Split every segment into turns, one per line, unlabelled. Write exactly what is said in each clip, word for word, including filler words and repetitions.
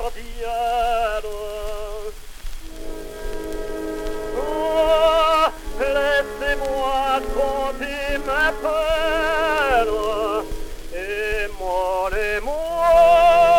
gardienne. Oh, laissez-moi compter ma peine et mon émoi.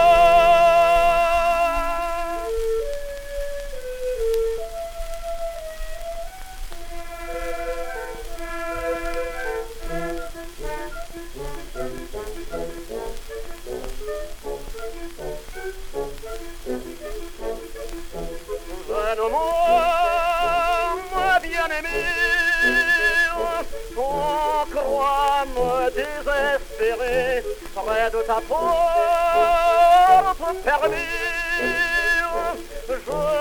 Moi, moi bien-aimé, on croit me désespérer près de ta porte fermée. Je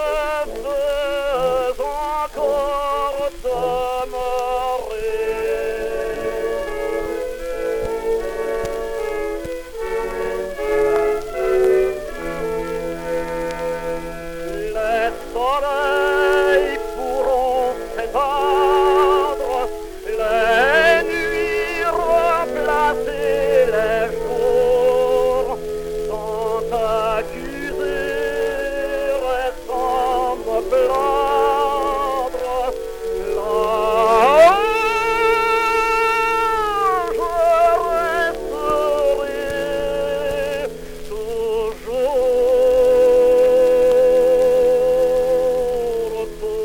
veux encore demeurer. Les soleils pourront s'éteindre, les nuits remplacer les jours, sans t'accuser et sans me plaindre. Là, je resterai toujours.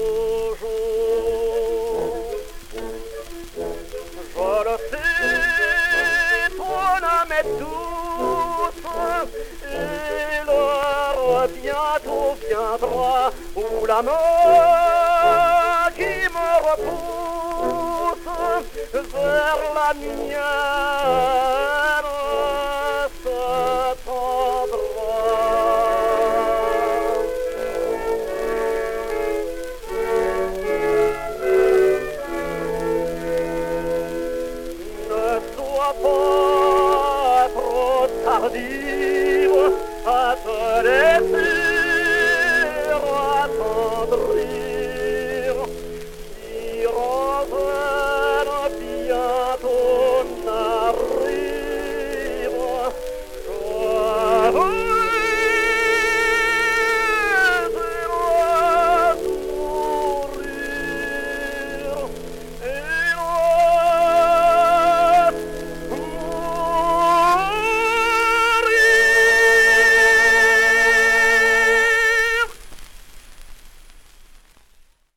Je le sais, ton âme est douce, et l'heure bientôt viendra où la main qui me repousse vers la mienne se tendra. Ne sois pas trop tardif.